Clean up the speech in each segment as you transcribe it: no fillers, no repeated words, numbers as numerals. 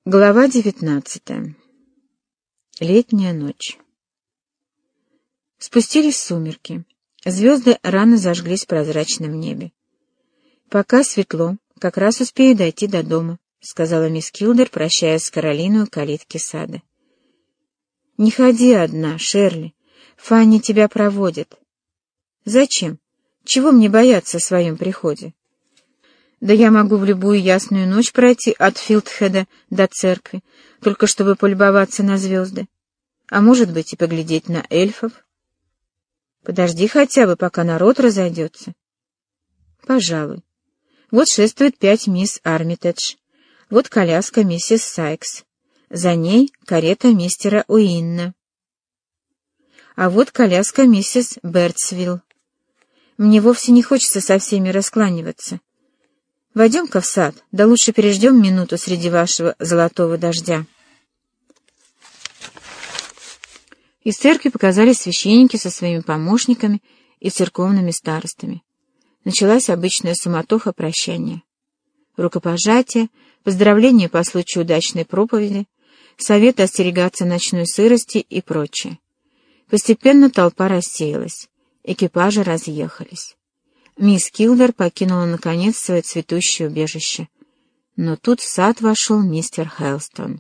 Глава 19. Летняя ночь. Спустились сумерки. Звезды рано зажглись в прозрачном небе. «Пока светло, как раз успею дойти до дома», — сказала мисс Килдер, прощаясь с Каролиной у калитки сада. «Не ходи одна, Шерли. Фанни тебя проводит». «Зачем? Чего мне бояться в своем приходе? Да я могу в любую ясную ночь пройти от Филдхеда до церкви, только чтобы полюбоваться на звезды, а может быть и поглядеть на эльфов. Подожди хотя бы, пока народ разойдется». «Пожалуй. Вот шествует 5 мисс Армитедж, вот коляска миссис Сайкс, за ней карета мистера Уинна, а вот коляска миссис Бертсвилл. Мне вовсе не хочется со всеми раскланиваться. Войдем-ка в сад, да лучше переждем минуту среди вашего золотого дождя». Из церкви показались священники со своими помощниками и церковными старостами. Началась обычная суматоха прощания. Рукопожатие, поздравления по случаю удачной проповеди, советы остерегаться ночной сырости и прочее. Постепенно толпа рассеялась, экипажи разъехались. Мисс Килдер покинула, наконец, свое цветущее убежище. Но тут в сад вошел мистер Хелстон.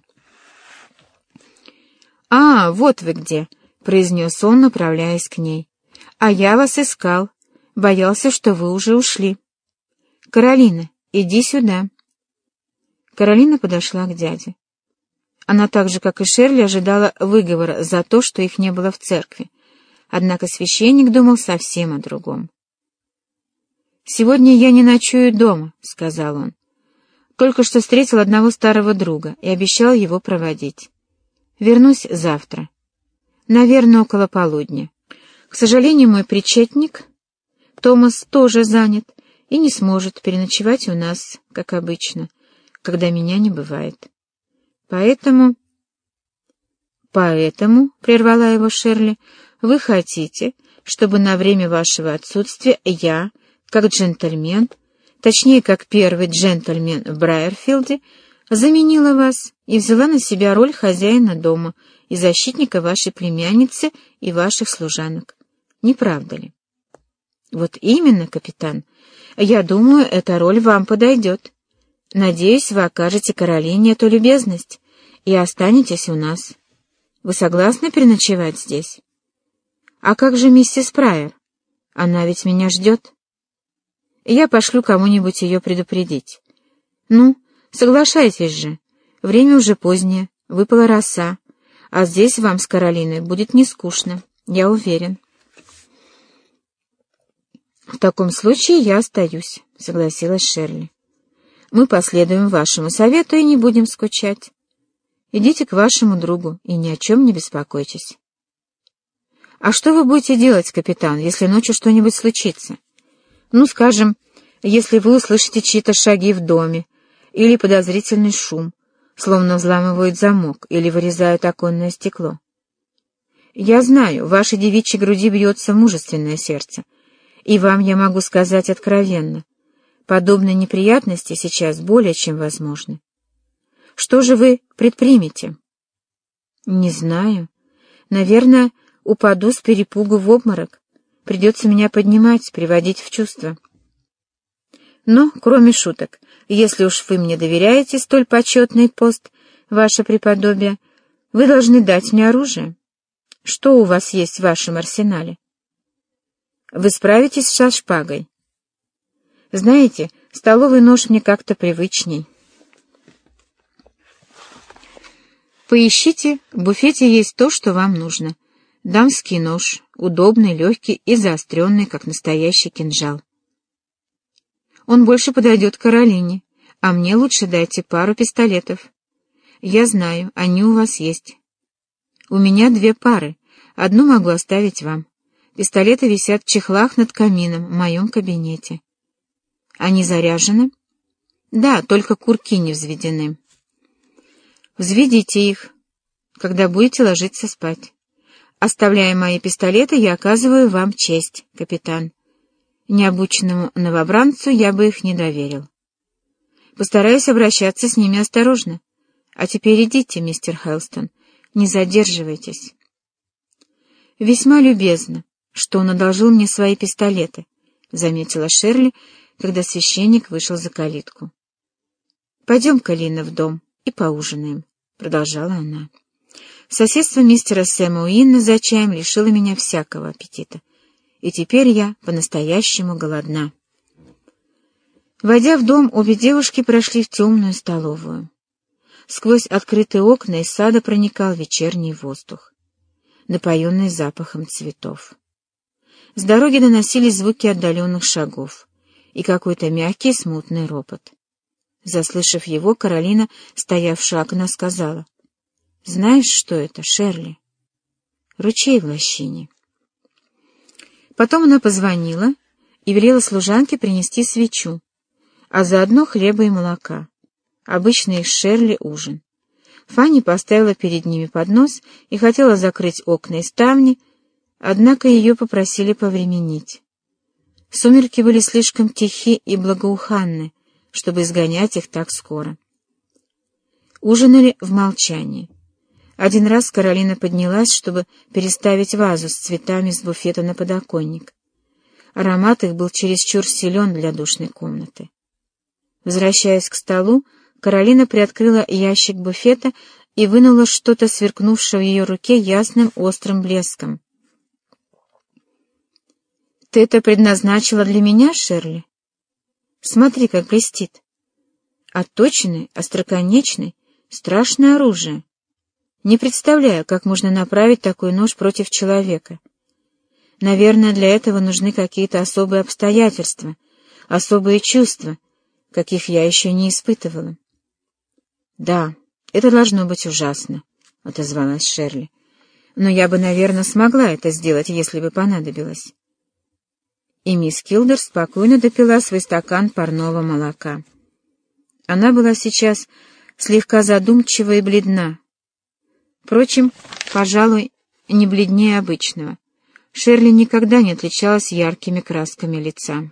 «А, вот вы где!» — произнес он, направляясь к ней. «А я вас искал. Боялся, что вы уже ушли. Каролина, иди сюда». Каролина подошла к дяде. Она так же, как и Шерли, ожидала выговора за то, что их не было в церкви. Однако священник думал совсем о другом. «Сегодня я не ночую дома», — сказал он. «Только что встретил одного старого друга и обещал его проводить. Вернусь завтра. Наверное, около полудня. К сожалению, мой причетник, Томас, тоже занят и не сможет переночевать у нас, как обычно, когда меня не бывает. Поэтому, — прервала его Шерли, — вы хотите, чтобы на время вашего отсутствия я, как джентльмен, точнее, как первый джентльмен в Брайерфилде, заменила вас и взяла на себя роль хозяина дома и защитника вашей племянницы и ваших служанок. Не правда ли?» «Вот именно, капитан. Я думаю, эта роль вам подойдет. Надеюсь, вы окажете Каролине эту любезность и останетесь у нас. Вы согласны переночевать здесь? А как же миссис Прайер? Она ведь меня ждет. Я пошлю кому-нибудь ее предупредить. Ну, соглашайтесь же. Время уже позднее, выпала роса, а здесь вам с Каролиной будет не скучно, я уверен». «В таком случае я остаюсь», — согласилась Шерли. «Мы последуем вашему совету и не будем скучать. Идите к вашему другу и ни о чем не беспокойтесь». «А что вы будете делать, капитан, если ночью что-нибудь случится? Ну, скажем, если вы услышите чьи-то шаги в доме или подозрительный шум, словно взламывают замок или вырезают оконное стекло. Я знаю, в вашей девичьей груди бьется мужественное сердце, и вам я могу сказать откровенно, подобные неприятности сейчас более чем возможны. Что же вы предпримете?» «Не знаю. Наверное, упаду с перепугу в обморок. Придется меня поднимать, приводить в чувство. Но, кроме шуток, если уж вы мне доверяете столь почетный пост, ваше преподобие, вы должны дать мне оружие. Что у вас есть в вашем арсенале? Вы справитесь со шпагой? Знаете, столовый нож мне как-то привычней. Поищите, в буфете есть то, что вам нужно. Дамский нож, удобный, легкий и заостренный, как настоящий кинжал. Он больше подойдет Каролине, а мне лучше дайте пару пистолетов. Я знаю, они у вас есть. У меня 2 пары, одну могу оставить вам. Пистолеты висят в чехлах над камином в моем кабинете. Они заряжены? Да, только курки не взведены. Взведите их, когда будете ложиться спать. Оставляя мои пистолеты, я оказываю вам честь, капитан. Необученному новобранцу я бы их не доверил. Постараюсь обращаться с ними осторожно. А теперь идите, мистер Хелстон, не задерживайтесь. Весьма любезно, что он одолжил мне свои пистолеты, заметила Шерли, когда священник вышел за калитку. «Пойдем-ка, Лина, в дом и поужинаем», — продолжала она. «Соседство мистера Сэма Уинна за чаем лишило меня всякого аппетита, и теперь я по-настоящему голодна». Войдя в дом, обе девушки прошли в темную столовую. Сквозь открытые окна из сада проникал вечерний воздух, напоенный запахом цветов. С дороги доносились звуки отдаленных шагов и какой-то мягкий смутный ропот. Заслышав его, Каролина, стоявшая у окна, сказала: «Знаешь, что это, Шерли?» «Ручей в лощине». Потом она позвонила и велела служанке принести свечу, а заодно хлеба и молока. Обычный их с Шерли ужин. Фанни поставила перед ними поднос и хотела закрыть окна и ставни, однако ее попросили повременить. Сумерки были слишком тихи и благоуханны, чтобы изгонять их так скоро. Ужинали в молчании. Один раз Каролина поднялась, чтобы переставить вазу с цветами с буфета на подоконник. Аромат их был чересчур силен для душной комнаты. Возвращаясь к столу, Каролина приоткрыла ящик буфета и вынула что-то, сверкнувшее в ее руке ясным острым блеском. «Ты это предназначила для меня, Шерли? Смотри, как блестит. Отточенный, остроконечный, страшное оружие. Не представляю, как можно направить такой нож против человека. Наверное, для этого нужны какие-то особые обстоятельства, особые чувства, каких я еще не испытывала». «Да, это должно быть ужасно», — отозвалась Шерли. «Но я бы, наверное, смогла это сделать, если бы понадобилось». И мисс Килдер спокойно допила свой стакан парного молока. Она была сейчас слегка задумчива и бледна. Впрочем, пожалуй, не бледнее обычного. Шерли никогда не отличалась яркими красками лица.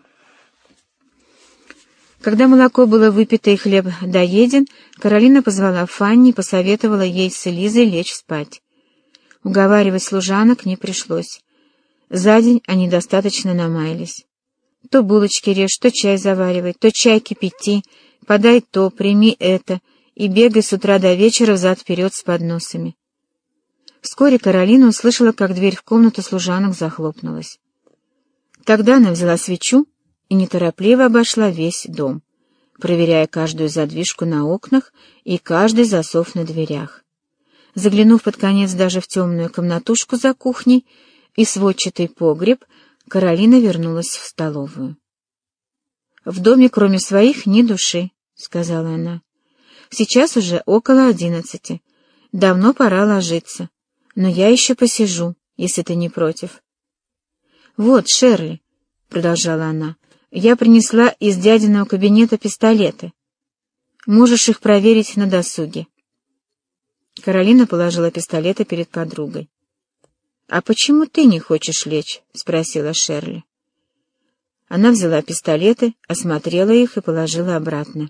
Когда молоко было выпито и хлеб доеден, Каролина позвала Фанни и посоветовала ей с Элизой лечь спать. Уговаривать служанок не пришлось. За день они достаточно намаялись. То булочки режь, то чай заваривай, то чай кипяти, подай то, прими это, и бегай с утра до вечера взад-вперед с подносами. Вскоре Каролина услышала, как дверь в комнату служанок захлопнулась. Тогда она взяла свечу и неторопливо обошла весь дом, проверяя каждую задвижку на окнах и каждый засов на дверях. Заглянув под конец даже в темную комнатушку за кухней и сводчатый погреб, Каролина вернулась в столовую. «В доме, кроме своих, ни души», — сказала она. «Сейчас уже около 11. Давно пора ложиться, но я еще посижу, если ты не против». «Вот, Шерли», — продолжала она, — «я принесла из дядиного кабинета пистолеты. Можешь их проверить на досуге». Каролина положила пистолеты перед подругой. «А почему ты не хочешь лечь?» — спросила Шерли. Она взяла пистолеты, осмотрела их и положила обратно.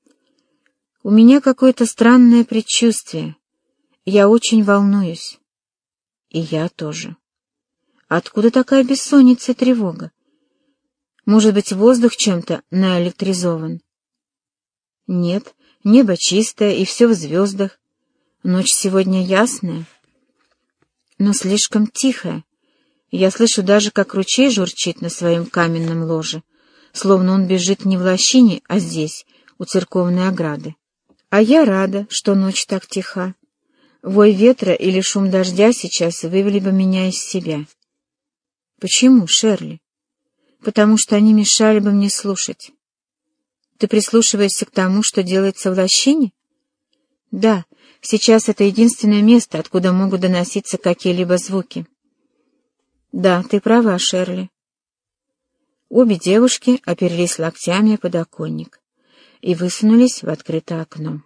«У меня какое-то странное предчувствие. Я очень волнуюсь». «И я тоже». «Откуда такая бессонница и тревога? Может быть, воздух чем-то наэлектризован?» «Нет, небо чистое и все в звездах. Ночь сегодня ясная, но слишком тихая. Я слышу даже, как ручей журчит на своем каменном ложе, словно он бежит не в лощине, а здесь, у церковной ограды. А я рада, что ночь так тиха. Вой ветра или шум дождя сейчас вывели бы меня из себя». «Почему, Шерли?» «Потому что они мешали бы мне слушать». «Ты прислушиваешься к тому, что делается в лощине?» «Да, сейчас это единственное место, откуда могут доноситься какие-либо звуки». «Да, ты права, Шерли». Обе девушки оперлись локтями о подоконник и высунулись в открытое окно.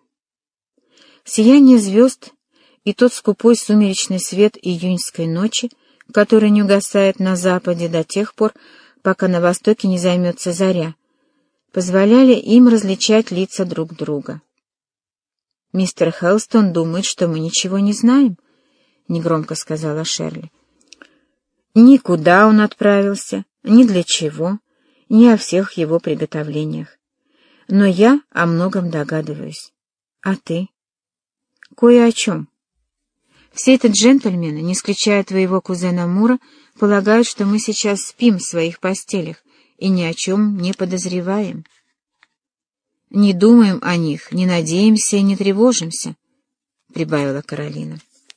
Сияние звезд и тот скупой сумеречный свет июньской ночи, который не угасает на западе до тех пор, пока на востоке не займется заря, позволяли им различать лица друг друга. «Мистер Хелстон думает, что мы ничего не знаем», — негромко сказала Шерли. «Никуда он отправился, ни для чего, ни о всех его приготовлениях. Но я о многом догадываюсь. А ты?» «Кое о чем. Все эти джентльмены, не исключая твоего кузена Мура, полагают, что мы сейчас спим в своих постелях и ни о чем не подозреваем. Не думаем о них, не надеемся и не тревожимся», — прибавила Каролина.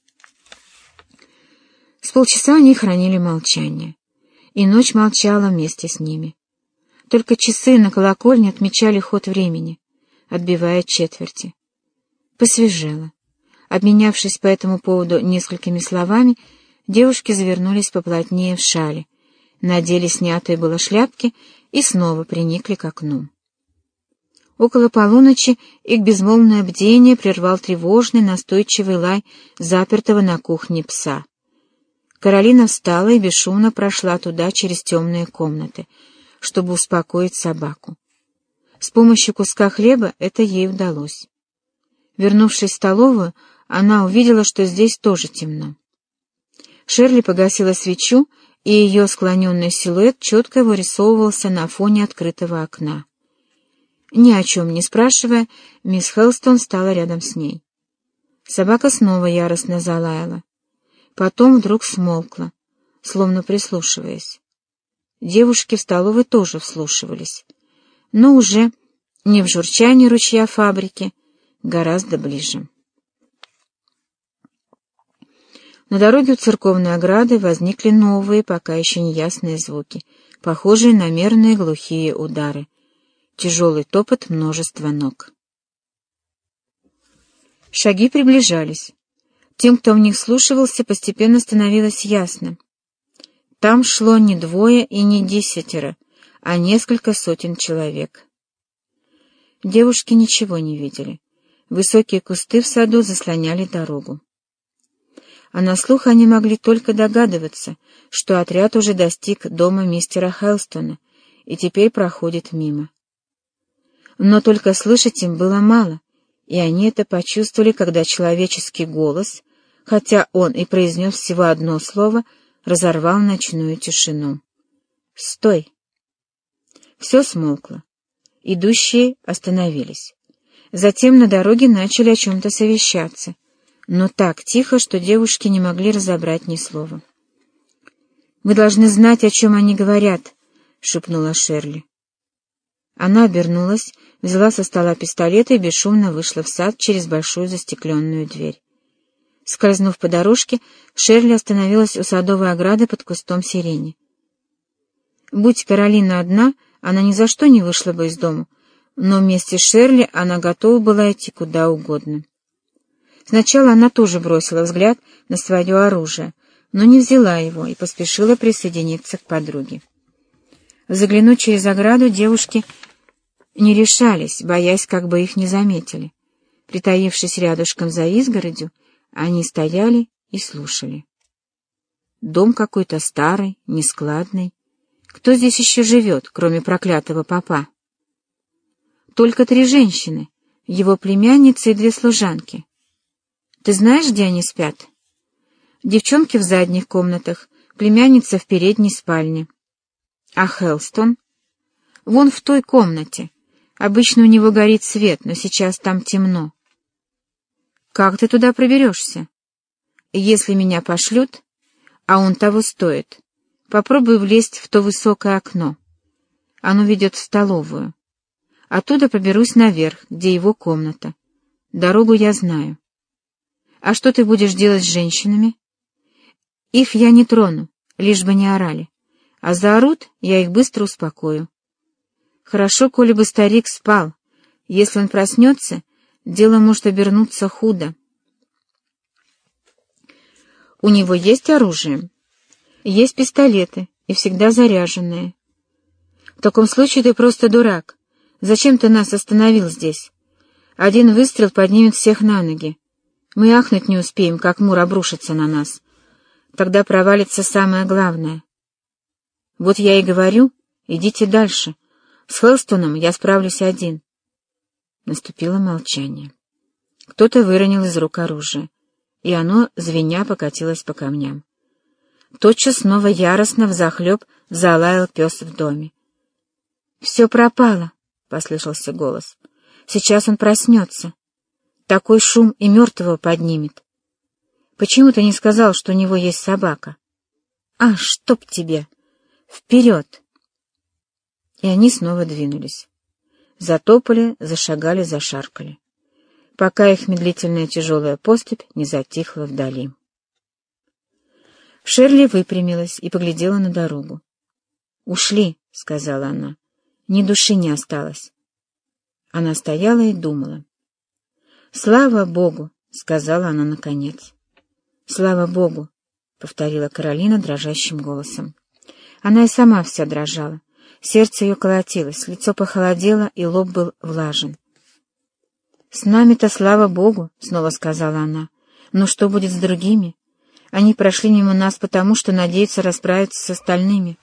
С полчаса они хранили молчание, и ночь молчала вместе с ними. Только часы на колокольне отмечали ход времени, отбивая четверти. Посвежело. Обменявшись по этому поводу несколькими словами, девушки завернулись поплотнее в шали, надели снятые было шляпки и снова приникли к окну. Около полуночи их безмолвное бдение прервал тревожный, настойчивый лай запертого на кухне пса. Каролина встала и бесшумно прошла туда через темные комнаты, чтобы успокоить собаку. С помощью куска хлеба это ей удалось. Вернувшись в столовую, она увидела, что здесь тоже темно. Шерли погасила свечу, и ее склоненный силуэт четко вырисовывался на фоне открытого окна. Ни о чем не спрашивая, мисс Хелстон стала рядом с ней. Собака снова яростно залаяла. Потом вдруг смолкла, словно прислушиваясь. Девушки в столовой тоже вслушивались, но уже не в журчании ручья фабрики, гораздо ближе. На дороге у церковной ограды возникли новые, пока еще неясные звуки, похожие на мерные глухие удары. Тяжелый топот множества ног. Шаги приближались. Тем, кто в них вслушивался, постепенно становилось ясно. Там шло не 2 и не 10, а несколько сотен человек. Девушки ничего не видели. Высокие кусты в саду заслоняли дорогу. А на слух они могли только догадываться, что отряд уже достиг дома мистера Хелстона и теперь проходит мимо. Но только слышать им было мало, и они это почувствовали, когда человеческий голос, хотя он и произнес всего одно слово, разорвал ночную тишину. «Стой!» Все смолкло. Идущие остановились. Затем на дороге начали о чем-то совещаться, но так тихо, что девушки не могли разобрать ни слова. «Мы должны знать, о чем они говорят», — шепнула Шерли. Она обернулась, взяла со стола пистолет и бесшумно вышла в сад через большую застекленную дверь. Скользнув по дорожке, Шерли остановилась у садовой ограды под кустом сирени. Будь Каролина одна, она ни за что не вышла бы из дому, но вместе с Шерли она готова была идти куда угодно. Сначала она тоже бросила взгляд на свое оружие, но не взяла его и поспешила присоединиться к подруге. Заглянуть через ограду девушки не решались, боясь, как бы их не заметили. Притаившись рядышком за изгородью, они стояли и слушали. Дом какой-то старый, нескладный. Кто здесь еще живет, кроме проклятого попа? Только 3 женщины, его племянницы и 2 служанки. Ты знаешь, где они спят? Девчонки в задних комнатах, племянница в передней спальне. А Хелстон? Вон в той комнате. Обычно у него горит свет, но сейчас там темно. Как ты туда проберешься? Если меня пошлют, а он того стоит, попробуй влезть в то высокое окно. Оно ведет в столовую. Оттуда поберусь наверх, где его комната. Дорогу я знаю. А что ты будешь делать с женщинами? Их я не трону, лишь бы не орали. А заорут, я их быстро успокою. Хорошо, коли бы старик спал. Если он проснется, дело может обернуться худо. У него есть оружие? Есть пистолеты, и всегда заряженные. В таком случае ты просто дурак. Зачем ты нас остановил здесь? Один выстрел поднимет всех на ноги. Мы ахнуть не успеем, как Мур обрушится на нас. Тогда провалится самое главное. Вот я и говорю, идите дальше. С Хелстоном я справлюсь один. Наступило молчание. Кто-то выронил из рук оружие, и оно, звеня, покатилось по камням. Тотчас снова яростно взахлеб залаял пес в доме. «Все пропало», — послышался голос. «Сейчас он проснется. Такой шум и мертвого поднимет. Почему ты не сказал, что у него есть собака? А, чтоб тебе! Вперед!» И они снова двинулись. Затопали, зашагали, зашаркали, пока их медлительная тяжелая поступь не затихла вдали. Шерли выпрямилась и поглядела на дорогу. «Ушли», — сказала она. «Ни души не осталось». Она стояла и думала. «Слава Богу», — сказала она наконец. «Слава Богу», — повторила Каролина дрожащим голосом. Она и сама вся дрожала. Сердце ее колотилось, лицо похолодело, и лоб был влажен. «С нами-то слава Богу», — снова сказала она. «Но что будет с другими? Они прошли мимо нас потому, что надеются расправиться с остальными».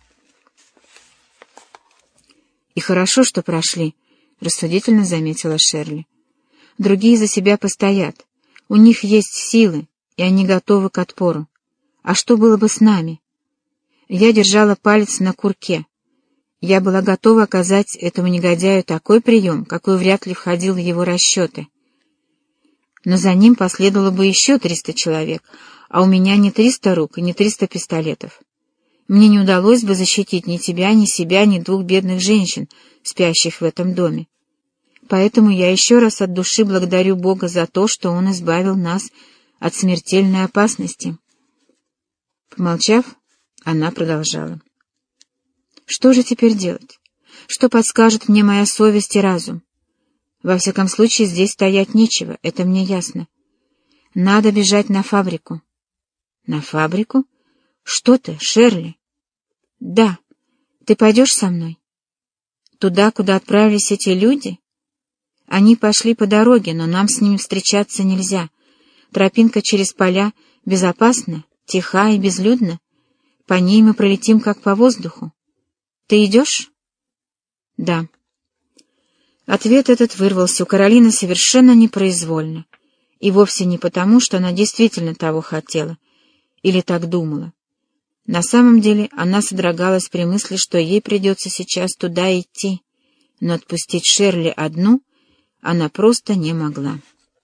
«И хорошо, что прошли», — рассудительно заметила Шерли. «Другие за себя постоят. У них есть силы, и они готовы к отпору. А что было бы с нами?» Я держала палец на курке. Я была готова оказать этому негодяю такой прием, какой вряд ли входил в его расчеты. Но за ним последовало бы еще 300 человек, а у меня не 300 рук и не 300 пистолетов. Мне не удалось бы защитить ни тебя, ни себя, ни 2 бедных женщин, спящих в этом доме. Поэтому я еще раз от души благодарю Бога за то, что Он избавил нас от смертельной опасности». Помолчав, она продолжала. «Что же теперь делать? Что подскажет мне моя совесть и разум? Во всяком случае, здесь стоять нечего, это мне ясно. Надо бежать на фабрику». «На фабрику? Что ты, Шерли?» «Да. Ты пойдешь со мной?» «Туда, куда отправились эти люди?» «Они пошли по дороге, но нам с ними встречаться нельзя. Тропинка через поля безопасна, тиха и безлюдна. По ней мы пролетим, как по воздуху. Ты идешь?» «Да». Ответ этот вырвался у Каролины совершенно непроизвольно, и вовсе не потому, что она действительно того хотела или так думала. На самом деле она содрогалась при мысли, что ей придется сейчас туда идти, но отпустить Шерли одну она просто не могла.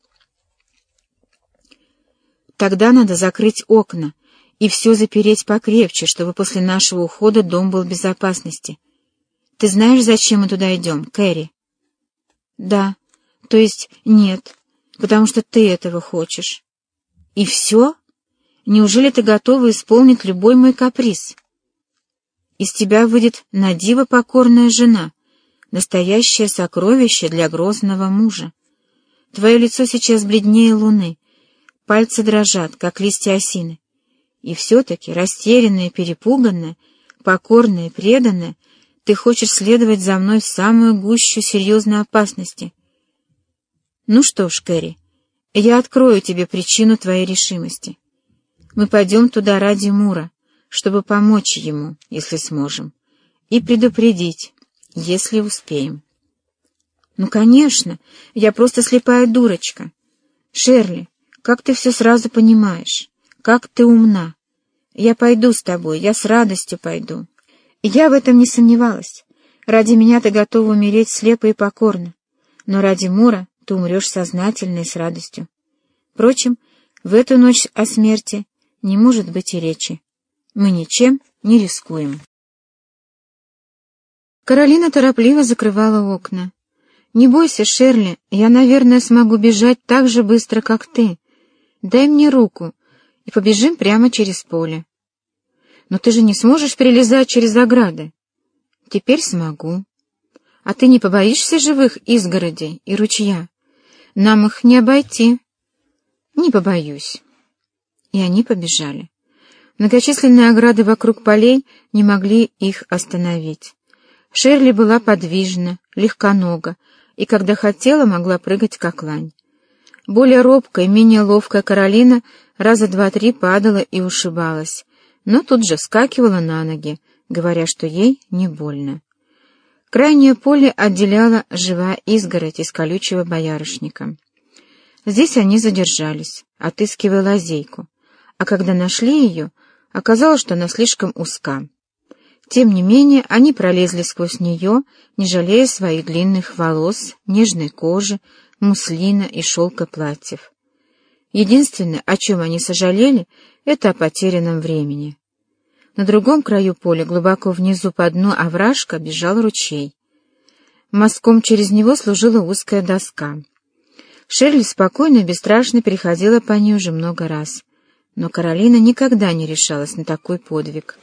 «Тогда надо закрыть окна и все запереть покрепче, чтобы после нашего ухода дом был в безопасности. Ты знаешь, зачем мы туда идем, Кэрри?» «Да, то есть нет, потому что ты этого хочешь». «И все? Неужели ты готова исполнить любой мой каприз? Из тебя выйдет надиво покорная жена, настоящее сокровище для грозного мужа. Твое лицо сейчас бледнее луны, пальцы дрожат, как листья осины. И все-таки, растерянная, перепуганная, покорная, преданная, ты хочешь следовать за мной в самую гущу серьезной опасности. Ну что ж, Кэрри, я открою тебе причину твоей решимости. Мы пойдем туда ради Мура, чтобы помочь ему, если сможем, и предупредить, если успеем». «Ну, конечно, я просто слепая дурочка. Шерли, как ты все сразу понимаешь, как ты умна. Я пойду с тобой, я с радостью пойду. Я в этом не сомневалась. Ради меня ты готова умереть слепо и покорно, но ради Мура ты умрешь сознательно и с радостью. Впрочем, в эту ночь о смерти не может быть и речи. Мы ничем не рискуем». Каролина торопливо закрывала окна. «Не бойся, Шерли, я, наверное, смогу бежать так же быстро, как ты. Дай мне руку, и побежим прямо через поле». «Но ты же не сможешь перелезать через ограды». «Теперь смогу. А ты не побоишься живых изгородей и ручья? Нам их не обойти». «Не побоюсь». И они побежали. Многочисленные ограды вокруг полей не могли их остановить. Шерли была подвижна, легконога, и когда хотела, могла прыгать как лань. Более робкая, менее ловкая Каролина раза 2-3 падала и ушибалась, но тут же вскакивала на ноги, говоря, что ей не больно. Крайнее поле отделяла живая изгородь из колючего боярышника. Здесь они задержались, отыскивая лазейку, а когда нашли ее, оказалось, что она слишком узка. Тем не менее, они пролезли сквозь нее, не жалея своих длинных волос, нежной кожи, муслина и шелка платьев. Единственное, о чем они сожалели, это о потерянном времени. На другом краю поля, глубоко внизу по дну овражка, бежал ручей. Мостком через него служила узкая доска. Шерли спокойно и бесстрашно переходила по ней уже много раз, но Каролина никогда не решалась на такой подвиг.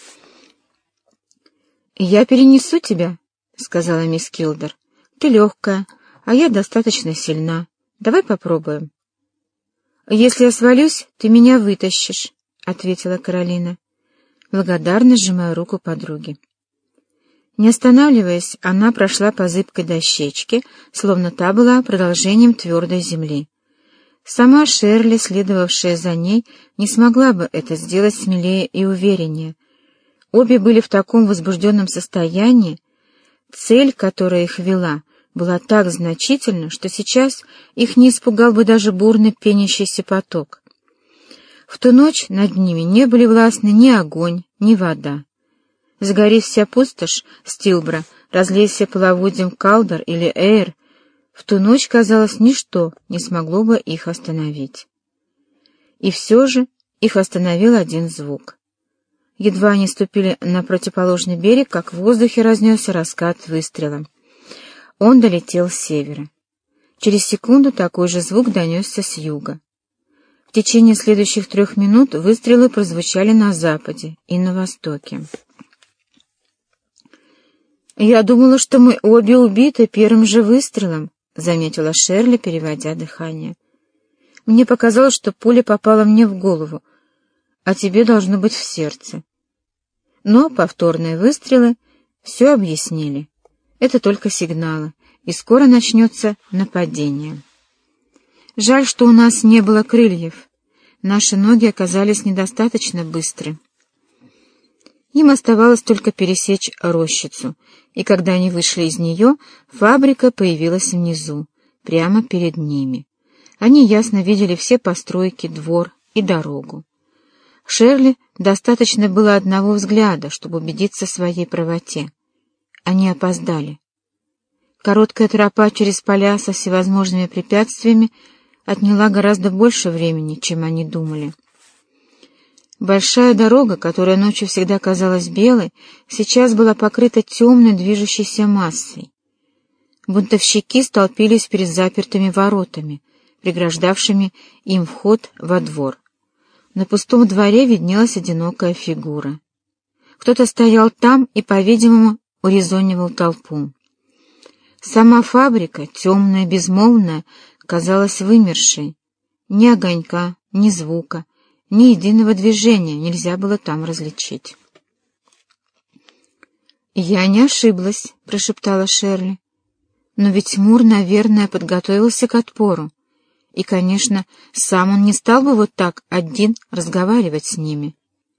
«Я перенесу тебя», — сказала мисс Килдер. «Ты легкая, а я достаточно сильна. Давай попробуем». «Если я свалюсь, ты меня вытащишь», — ответила Каролина, благодарно сжимая руку подруги. Не останавливаясь, она прошла по зыбкой дощечке, словно та была продолжением твердой земли. Сама Шерли, следовавшая за ней, не смогла бы это сделать смелее и увереннее. Обе были в таком возбужденном состоянии. Цель, которая их вела, была так значительна, что сейчас их не испугал бы даже бурный пенящийся поток. В ту ночь над ними не были властны ни огонь, ни вода. Сгори вся пустошь Стилбра, разлейся половодьем Калдер или Эйр, в ту ночь, казалось, ничто не смогло бы их остановить. И все же их остановил один звук. Едва они ступили на противоположный берег, как в воздухе разнесся раскат выстрела. Он долетел с севера. Через секунду такой же звук донесся с юга. В течение следующих 3 минут выстрелы прозвучали на западе и на востоке. «Я думала, что мы обе убиты первым же выстрелом», — заметила Шерли, переводя дыхание. «Мне показалось, что пуля попала мне в голову, а тебе должно быть в сердце». Но повторные выстрелы все объяснили. Это только сигналы, и скоро начнется нападение. Жаль, что у нас не было крыльев. Наши ноги оказались недостаточно быстры. Им оставалось только пересечь рощицу, и когда они вышли из нее, фабрика появилась внизу, прямо перед ними. Они ясно видели все постройки, двор и дорогу. Шерли достаточно было одного взгляда, чтобы убедиться в своей правоте. Они опоздали. Короткая тропа через поля со всевозможными препятствиями отняла гораздо больше времени, чем они думали. Большая дорога, которая ночью всегда казалась белой, сейчас была покрыта темной движущейся массой. Бунтовщики столпились перед запертыми воротами, преграждавшими им вход во двор. На пустом дворе виднелась одинокая фигура. Кто-то стоял там и, по-видимому, урезонивал толпу. Сама фабрика, темная, безмолвная, казалась вымершей. Ни огонька, ни звука, ни единого движения нельзя было там различить. «Я не ошиблась», — прошептала Шерли. «Но ведь Мур, наверное, подготовился к отпору. И, конечно, сам он не стал бы вот так один разговаривать с ними».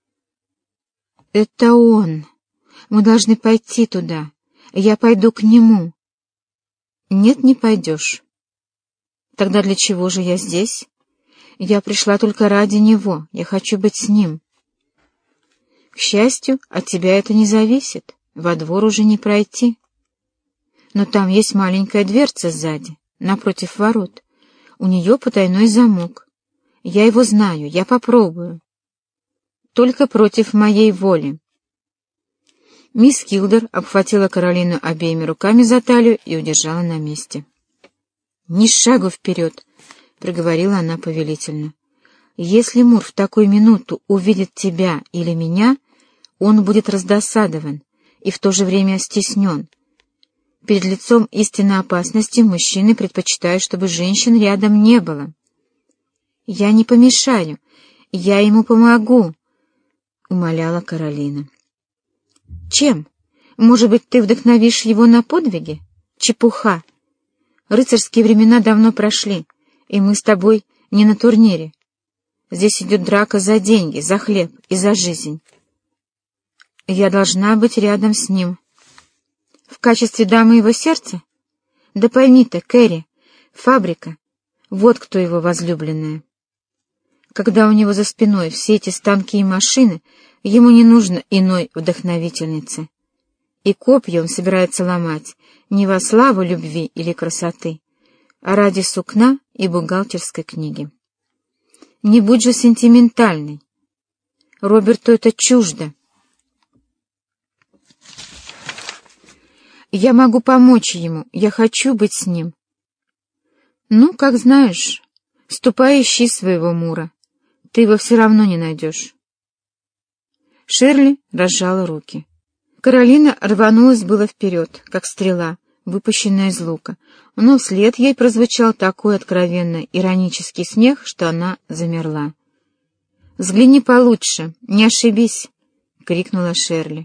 «Это он. Мы должны пойти туда. Я пойду к нему». «Нет, не пойдешь». «Тогда для чего же я здесь? Я пришла только ради него. Я хочу быть с ним». «К счастью, от тебя это не зависит. Во двор уже не пройти. Но там есть маленькая дверца сзади, напротив ворот. У нее потайной замок. Я его знаю, я попробую. Только против моей воли». Мисс Килдер обхватила Каролину обеими руками за талию и удержала на месте. «Ни шагу вперед!» — проговорила она повелительно. «Если Мур в такую минуту увидит тебя или меня, он будет раздосадован и в то же время стеснен. Перед лицом истинной опасности мужчины предпочитают, чтобы женщин рядом не было». «Я не помешаю, я ему помогу», — умоляла Каролина. «Чем? Может быть, ты вдохновишь его на подвиги? Чепуха! Рыцарские времена давно прошли, и мы с тобой не на турнире. Здесь идет драка за деньги, за хлеб и за жизнь. Я должна быть рядом с ним. В качестве дамы его сердца? Да пойми ты, Кэрри, фабрика. Вот кто его возлюбленная. Когда у него за спиной все эти станки и машины, ему не нужно иной вдохновительницы. И копья он собирается ломать не во славу любви или красоты, а ради сукна и бухгалтерской книги. Не будь же сентиментальной. Роберту это чуждо. Я могу помочь ему, я хочу быть с ним. Ну, как знаешь, ступай ищи своего Мура. Ты его все равно не найдешь. Шерли разжала руки. Каролина рванулась было вперед, как стрела, выпущенная из лука, но вслед ей прозвучал такой откровенно иронический смех, что она замерла. «Взгляни получше, не ошибись!» — крикнула Шерли.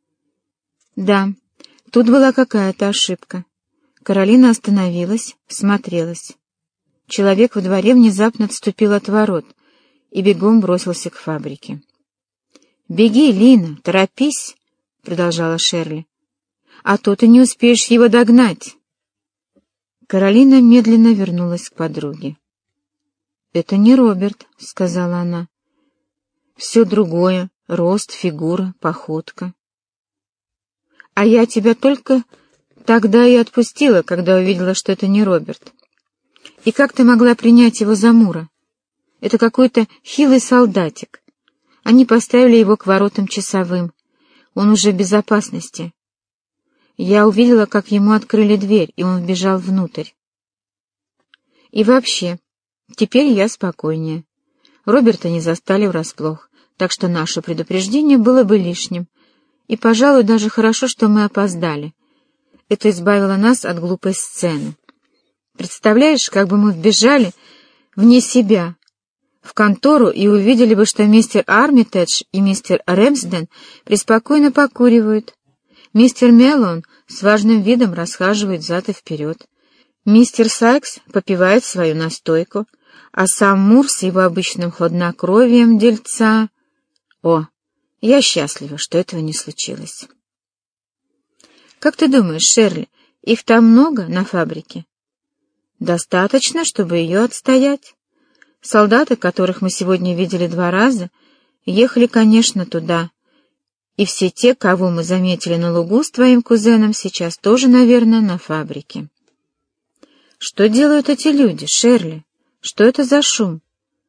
Да, тут была какая-то ошибка. Каролина остановилась, всмотрелась. Человек во дворе внезапно отступил от ворот и бегом бросился к фабрике. «Беги, Лина, торопись!» — продолжала Шерли. «А то ты не успеешь его догнать!» Каролина медленно вернулась к подруге. «Это не Роберт», — сказала она. «Все другое — рост, фигура, походка». «А я тебя только тогда и отпустила, когда увидела, что это не Роберт. И как ты могла принять его за Мура? Это какой-то хилый солдатик. Они поставили его к воротам часовым. Он уже в безопасности. Я увидела, как ему открыли дверь, и он вбежал внутрь. И вообще, теперь я спокойнее. Роберта не застали врасплох, так что наше предупреждение было бы лишним. И, пожалуй, даже хорошо, что мы опоздали. Это избавило нас от глупой сцены. Представляешь, как бы мы вбежали вне себя в контору и увидели бы, что мистер Армитедж и мистер Рэмсден преспокойно покуривают. Мистер Меллоун с важным видом расхаживает взад и вперед. Мистер Сайкс попивает свою настойку, а сам Мур с его обычным хладнокровием дельца... О, я счастлива, что этого не случилось. Как ты думаешь, Шерли, их там много на фабрике? Достаточно, чтобы ее отстоять. Солдаты, которых мы сегодня видели 2 раза, ехали, конечно, туда. И все те, кого мы заметили на лугу с твоим кузеном, сейчас тоже, наверное, на фабрике. Что делают эти люди, Шерли? Что это за шум?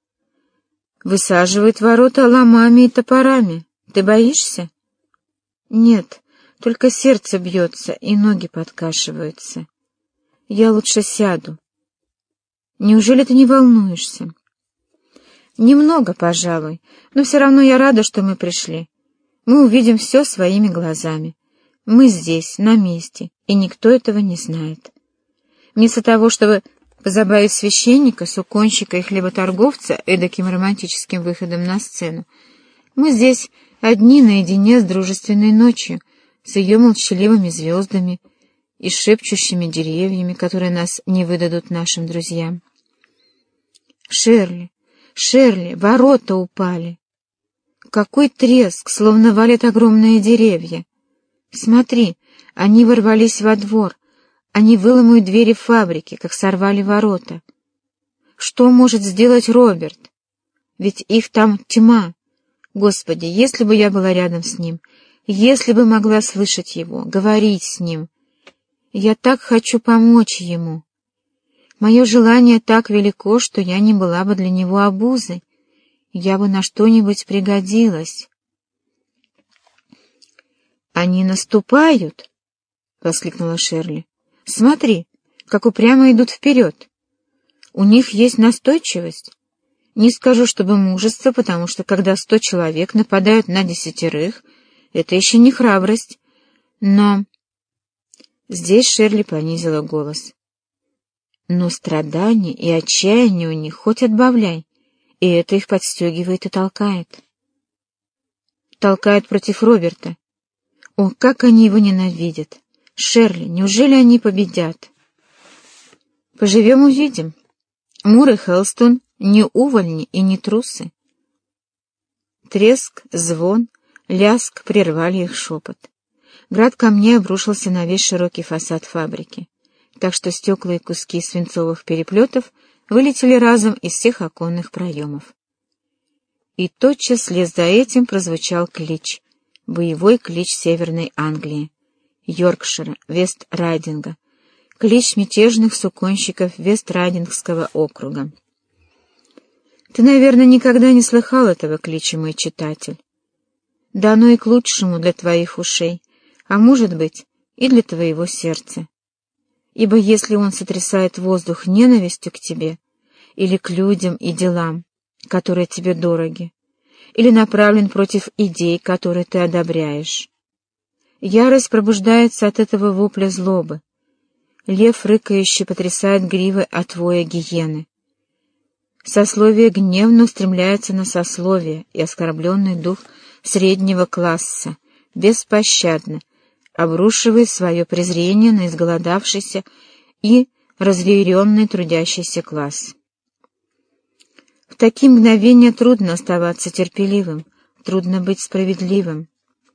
Высаживают ворота ломами и топорами. Ты боишься? Нет, только сердце бьется и ноги подкашиваются. Я лучше сяду. Неужели ты не волнуешься? Немного, пожалуй, но все равно я рада, что мы пришли. Мы увидим все своими глазами. Мы здесь, на месте, и никто этого не знает. Вместо того, чтобы позабавить священника, суконщика и хлеботорговца эдаким романтическим выходом на сцену, мы здесь одни наедине с дружественной ночью, с ее молчаливыми звездами и шепчущими деревьями, которые нас не выдадут нашим друзьям. Шерли, Шерли, ворота упали. Какой треск, словно валят огромные деревья. Смотри, они ворвались во двор, они выломают двери фабрики, как сорвали ворота. Что может сделать Роберт? Ведь их там тьма. Господи, если бы я была рядом с ним, если бы могла слышать его, говорить с ним. Я так хочу помочь ему. Мое желание так велико, что я не была бы для него обузой. Я бы на что-нибудь пригодилась. «Они наступают!» — воскликнула Шерли. «Смотри, как упрямо идут вперед. У них есть настойчивость. Не скажу, чтобы мужество, потому что когда 100 человек нападают на 10, это еще не храбрость. Но...» Здесь Шерли понизила голос. «Но страдания и отчаяние у них хоть отбавляй, и это их подстегивает и толкает. Толкает против Роберта. О, как они его ненавидят! Шерли, неужели они победят? Поживем — увидим. Мур и Хелстон не увольни и не трусы». Треск, звон, лязг прервали их шепот. Град камней обрушился на весь широкий фасад фабрики, так что стекла и куски свинцовых переплетов вылетели разом из всех оконных проемов. И тотчас вслед за этим прозвучал клич, боевой клич Северной Англии, Йоркшира, Вест-Райдинга, клич мятежных суконщиков Вест-Райдингского округа. Ты, наверное, никогда не слыхал этого клича, мой читатель. Да оно и к лучшему для твоих ушей, а может быть, и для твоего сердца. Ибо если он сотрясает воздух ненавистью к тебе, или к людям и делам, которые тебе дороги, или направлен против идей, которые ты одобряешь, ярость пробуждается от этого вопля злобы. Лев рыкающе потрясает гривой от воя гиены. Сословие гневно устремляется на сословие, и оскорбленный дух среднего класса беспощадно обрушивает свое презрение на изголодавшийся и разъяренный трудящийся класс. В такие мгновения трудно оставаться терпеливым, трудно быть справедливым.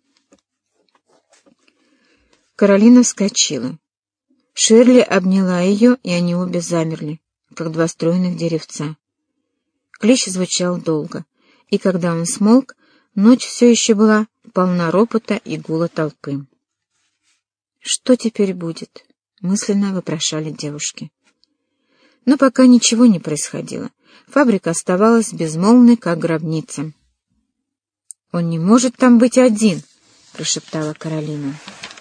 Каролина вскочила. Шерли обняла ее, и они обе замерли, как два стройных деревца. Клич звучал долго, и когда он смолк, ночь все еще была полна ропота и гула толпы. «Что теперь будет?» — мысленно вопрошали девушки. Но пока ничего не происходило. Фабрика оставалась безмолвной, как гробница. «Он не может там быть один!» — прошептала Каролина.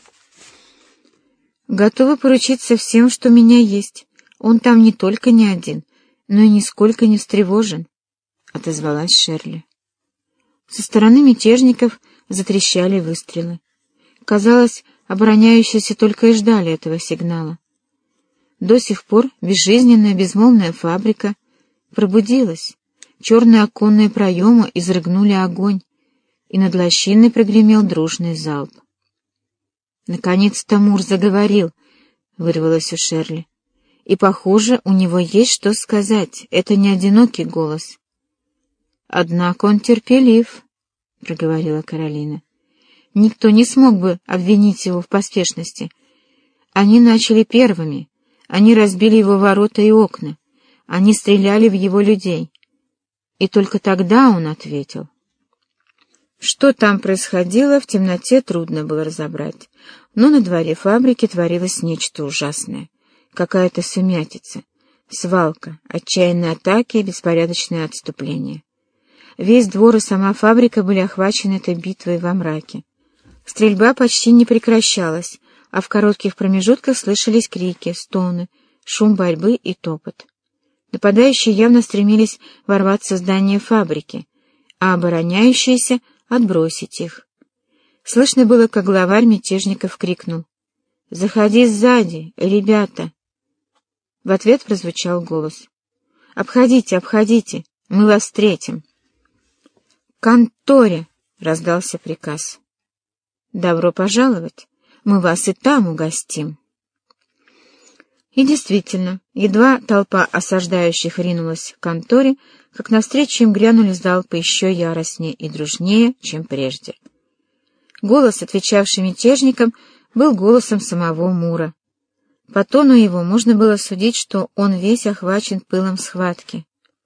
«Готова поручиться всем, что у меня есть. Он там не только не один, но и нисколько не встревожен», — отозвалась Шерли. Со стороны мятежников затрещали выстрелы. Казалось, обороняющиеся только и ждали этого сигнала. До сих пор безжизненная безмолвная фабрика пробудилась. Черные оконные проемы изрыгнули огонь, и над лощиной прогремел дружный залп. «Наконец-то Мур заговорил», — вырвалось у Шерли. «И, похоже, у него есть что сказать. Это не одинокий голос». «Однако он терпелив», — проговорила Каролина. «Никто не смог бы обвинить его в поспешности. Они начали первыми. Они разбили его ворота и окна. Они стреляли в его людей. И только тогда он ответил». Что там происходило, в темноте трудно было разобрать, но на дворе фабрики творилось нечто ужасное. Какая-то сумятица, свалка, отчаянные атаки и беспорядочное отступление. Весь двор и сама фабрика были охвачены этой битвой во мраке. Стрельба почти не прекращалась, а в коротких промежутках слышались крики, стоны, шум борьбы и топот. Нападающие явно стремились ворваться в здание фабрики, а обороняющиеся — отбросить их. Слышно было, как главарь мятежников крикнул: «Заходи сзади, ребята!» В ответ прозвучал голос: «Обходите, обходите, мы вас встретим!» «К конторе!» — раздался приказ. «Добро пожаловать! Мы вас и там угостим!» И действительно, едва толпа осаждающих ринулась к конторе, как навстречу им грянули залпы еще яростнее и дружнее, чем прежде. Голос, отвечавший мятежникам, был голосом самого Мура. По тону его можно было судить, что он весь охвачен пылом схватки.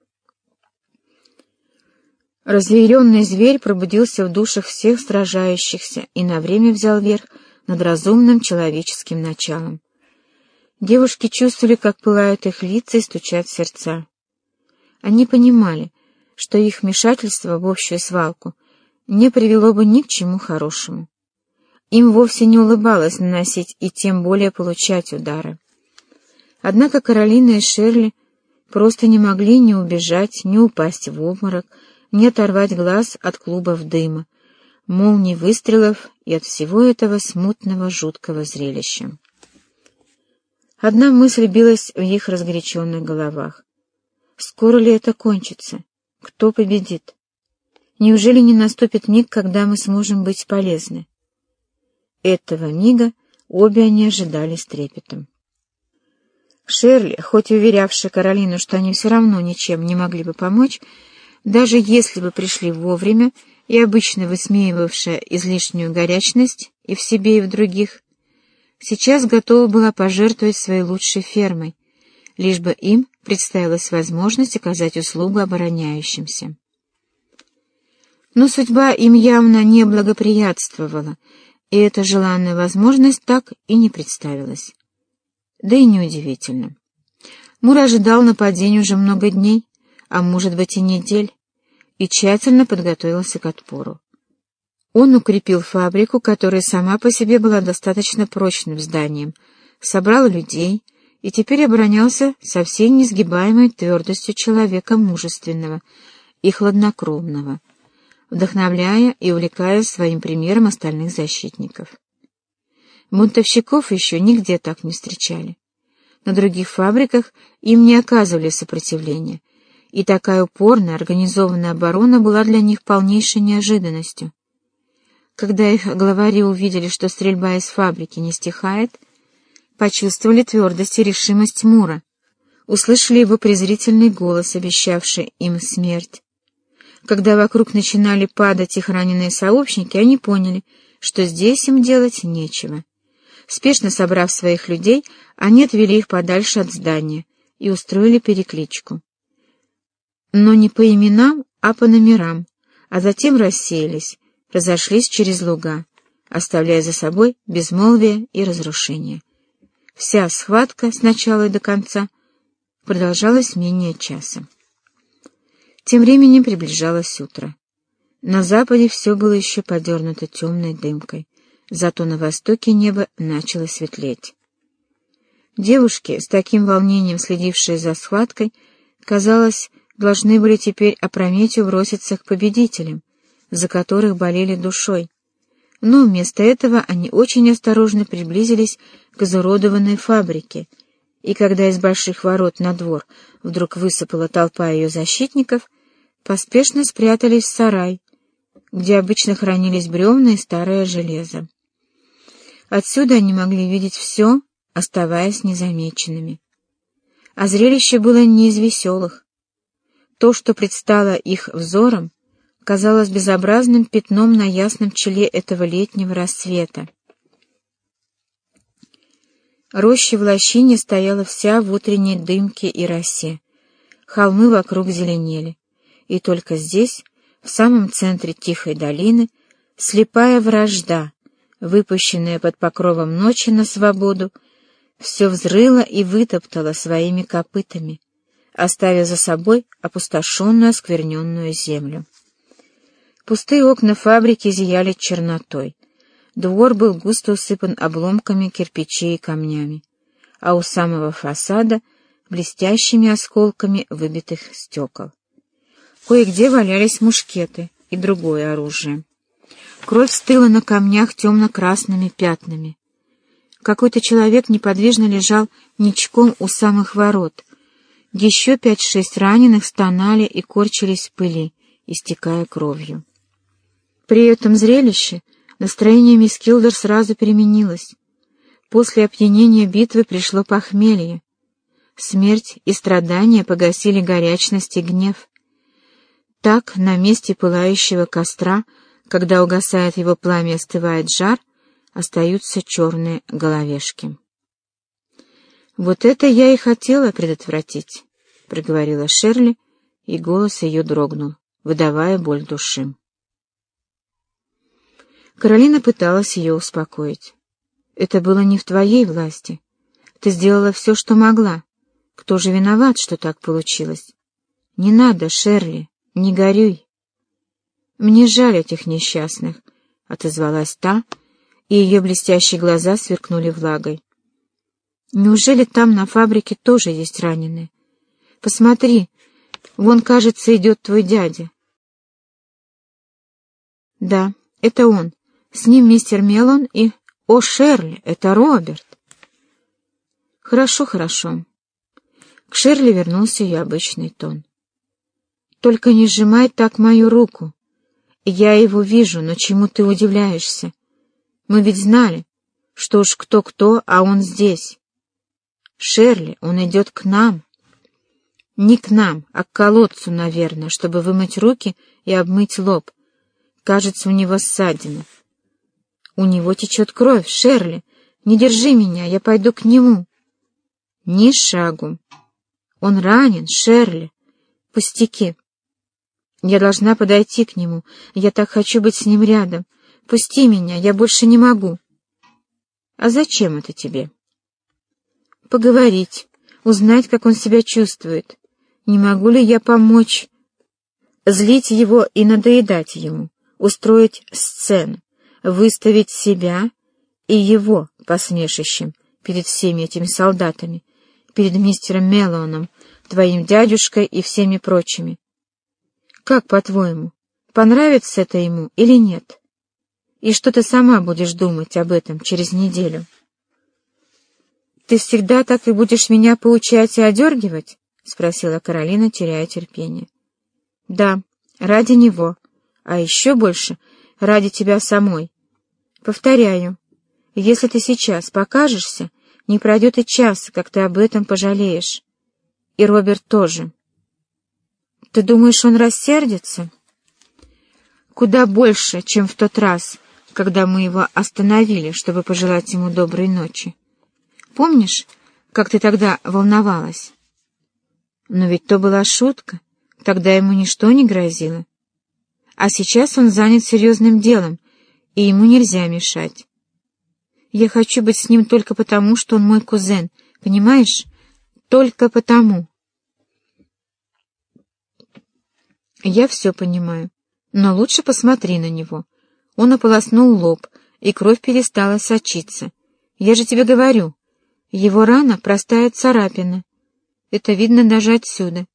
Разъяренный зверь пробудился в душах всех сражающихся и на время взял верх над разумным человеческим началом. Девушки чувствовали, как пылают их лица и стучат сердца. Они понимали, что их вмешательство в общую свалку не привело бы ни к чему хорошему. Им вовсе не улыбалось наносить и тем более получать удары. Однако Каролина и Шерли просто не могли ни убежать, ни упасть в обморок, ни оторвать глаз от клубов дыма, молний выстрелов и от всего этого смутного жуткого зрелища. Одна мысль билась в их разгоряченных головах. Скоро ли это кончится? Кто победит? Неужели не наступит миг, когда мы сможем быть полезны? Этого мига обе они ожидали с трепетом. Шерли, хоть и уверявшая Каролину, что они все равно ничем не могли бы помочь, даже если бы пришли вовремя, и обычно высмеивавшая излишнюю горячность и в себе, и в других, сейчас готова была пожертвовать своей лучшей фермой, лишь бы им представилась возможность оказать услугу обороняющимся. Но судьба им явно не благоприятствовала, и эта желанная возможность так и не представилась. Да и неудивительно. Мур ожидал нападения уже много дней, а может быть и недель, и тщательно подготовился к отпору. Он укрепил фабрику, которая сама по себе была достаточно прочным зданием, собрал людей и теперь оборонялся со всей несгибаемой твердостью человека мужественного и хладнокровного, вдохновляя и увлекая своим примером остальных защитников. Бунтовщиков еще нигде так не встречали. На других фабриках им не оказывали сопротивления, и такая упорная организованная оборона была для них полнейшей неожиданностью. Когда их главари увидели, что стрельба из фабрики не стихает, почувствовали твердость и решимость Мура, услышали его презрительный голос, обещавший им смерть. Когда вокруг начинали падать их раненые сообщники, они поняли, что здесь им делать нечего. Спешно собрав своих людей, они отвели их подальше от здания и устроили перекличку. Но не по именам, а по номерам, а затем рассеялись, разошлись через луга, оставляя за собой безмолвие и разрушение. Вся схватка с начала и до конца продолжалась менее часа. Тем временем приближалось утро. На западе все было еще подернуто темной дымкой, зато на востоке небо начало светлеть. Девушки, с таким волнением следившие за схваткой, казалось, должны были теперь опрометью броситься к победителям, за которых болели душой. Но вместо этого они очень осторожно приблизились к изуродованной фабрике, и когда из больших ворот на двор вдруг высыпала толпа ее защитников, поспешно спрятались в сарай, где обычно хранились бревна и старое железо. Отсюда они могли видеть все, оставаясь незамеченными. А зрелище было не из веселых. То, что предстало их взором, казалось безобразным пятном на ясном челе этого летнего рассвета. Роща в лощине стояла вся в утренней дымке и росе. Холмы вокруг зеленели, и только здесь, в самом центре тихой долины, слепая вражда, выпущенная под покровом ночи на свободу, все взрыла и вытоптала своими копытами, оставив за собой опустошенную оскверненную землю. Пустые окна фабрики зияли чернотой. Двор был густо усыпан обломками кирпичей и камнями, а у самого фасада — блестящими осколками выбитых стекол. Кое-где валялись мушкеты и другое оружие. Кровь стыла на камнях темно-красными пятнами. Какой-то человек неподвижно лежал ничком у самых ворот. Еще 5-6 раненых стонали и корчились в пыли, истекая кровью. При этом зрелище настроение мисс Килдер сразу переменилось. После опьянения битвы пришло похмелье. Смерть и страдания погасили горячность и гнев. Так, на месте пылающего костра, когда угасает его пламя и остывает жар, остаются черные головешки. «Вот это я и хотела предотвратить», — проговорила Шерли, и голос ее дрогнул, выдавая боль души. Каролина пыталась ее успокоить. «Это было не в твоей власти. Ты сделала все, что могла. Кто же виноват, что так получилось? Не надо, Шерли, не горюй». «Мне жаль этих несчастных», — отозвалась та, и ее блестящие глаза сверкнули влагой. «Неужели там на фабрике тоже есть раненые? Посмотри, вон, кажется, идет твой дядя». «Да, это он. С ним мистер Мелон и... О, Шерли, это Роберт!» «Хорошо, хорошо». К Шерли вернулся ее обычный тон. «Только не сжимай так мою руку. Я его вижу, но чему ты удивляешься? Мы ведь знали, что уж кто-кто, а он здесь. Шерли, он идет к нам. Не к нам, а к колодцу, наверное, чтобы вымыть руки и обмыть лоб. Кажется, у него ссадина. У него течет кровь, Шерли. Не держи меня, я пойду к нему». «Ни шагу». Он ранен, Шерли. Пустяки. Я должна подойти к нему. Я так хочу быть с ним рядом. Пусти меня, я больше не могу. А зачем это тебе? Поговорить, узнать, как он себя чувствует. Не могу ли я помочь? Злить его и надоедать ему, устроить сцену, выставить себя и его посмешищем перед всеми этими солдатами, перед мистером Меллоуном, твоим дядюшкой и всеми прочими. Как, по-твоему, понравится это ему или нет? И что ты сама будешь думать об этом через неделю? Ты всегда так и будешь меня поучать и одергивать? — спросила Каролина, теряя терпение. — Да, ради него, а еще больше ради тебя самой. Повторяю, если ты сейчас покажешься, не пройдет и часа, как ты об этом пожалеешь. И Роберт тоже. Ты думаешь, он рассердится? Куда больше, чем в тот раз, когда мы его остановили, чтобы пожелать ему доброй ночи. Помнишь, как ты тогда волновалась? Но ведь то была шутка, тогда ему ничто не грозило. А сейчас он занят серьезным делом, и ему нельзя мешать. Я хочу быть с ним только потому, что он мой кузен, понимаешь? Только потому. Я все понимаю, но лучше посмотри на него. Он ополоснул лоб, и кровь перестала сочиться. Я же тебе говорю, его рана — простая царапина. Это видно даже отсюда.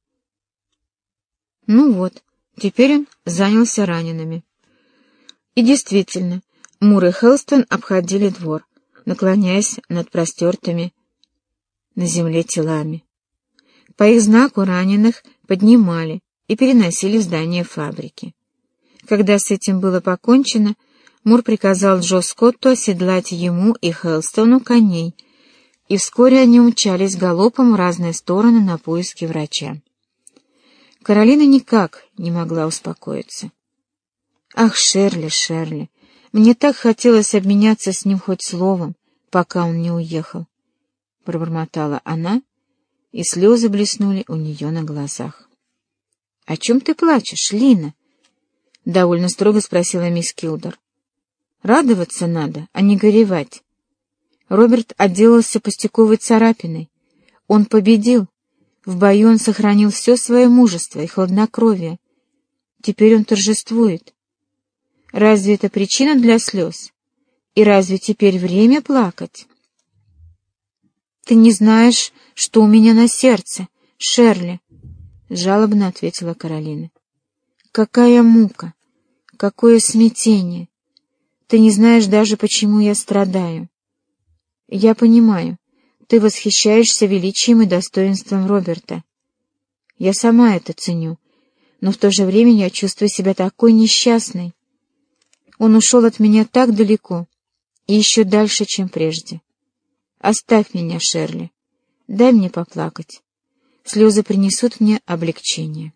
Ну вот, теперь он занялся ранеными. И действительно, Мур и Хелстон обходили двор, наклоняясь над простертыми на земле телами. По их знаку раненых поднимали и переносили в здание фабрики. Когда с этим было покончено, Мур приказал Джо Скотту оседлать ему и Хелстону коней, и вскоре они умчались галопом в разные стороны на поиски врача. Каролина никак не могла успокоиться. «Ах, Шерли, Шерли, мне так хотелось обменяться с ним хоть словом, пока он не уехал», — пробормотала она, и слезы блеснули у нее на глазах. — О чем ты плачешь, Лина? — довольно строго спросила мисс Килдер. — Радоваться надо, а не горевать. Роберт отделался пустяковой царапиной. Он победил. В бою он сохранил все свое мужество и хладнокровие. Теперь он торжествует. Разве это причина для слез? И разве теперь время плакать? — Ты не знаешь, что у меня на сердце, Шерли, — жалобно ответила Каролина. — Какая мука! Какое смятение! Ты не знаешь даже, почему я страдаю. Я понимаю, ты восхищаешься величием и достоинством Роберта. Я сама это ценю, но в то же время я чувствую себя такой несчастной. Он ушел от меня так далеко и еще дальше, чем прежде. Оставь меня, Шерли, дай мне поплакать. Слезы принесут мне облегчение.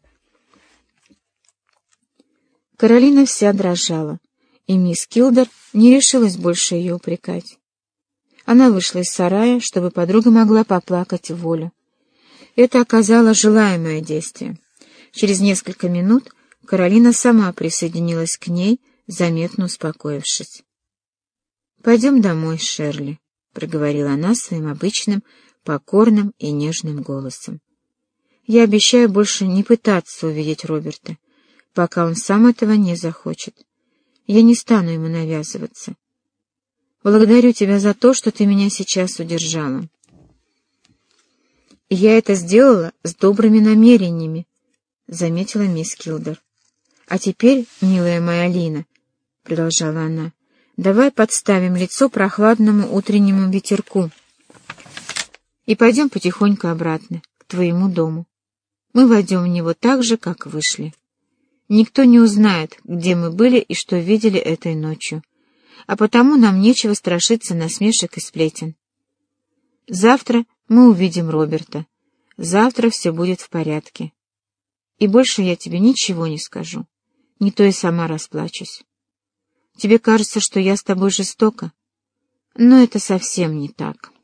Каролина вся дрожала, и мисс Килдер не решилась больше ее упрекать. Она вышла из сарая, чтобы подруга могла поплакать в волю. Это оказало желаемое действие. Через несколько минут Каролина сама присоединилась к ней, заметно успокоившись. — Пойдем домой, Шерли, — проговорила она своим обычным, покорным и нежным голосом. — Я обещаю больше не пытаться увидеть Роберта, пока он сам этого не захочет. Я не стану ему навязываться. Благодарю тебя за то, что ты меня сейчас удержала. — Я это сделала с добрыми намерениями, — заметила мисс Килдер. — А теперь, милая моя Лина, — продолжала она, — давай подставим лицо прохладному утреннему ветерку и пойдем потихоньку обратно, к твоему дому. Мы войдем в него так же, как вышли. Никто не узнает, где мы были и что видели этой ночью, а потому нам нечего страшиться насмешек и сплетен. Завтра мы увидим Роберта. Завтра все будет в порядке. И больше я тебе ничего не скажу. Не то и сама расплачусь. Тебе кажется, что я с тобой жестока, но это совсем не так.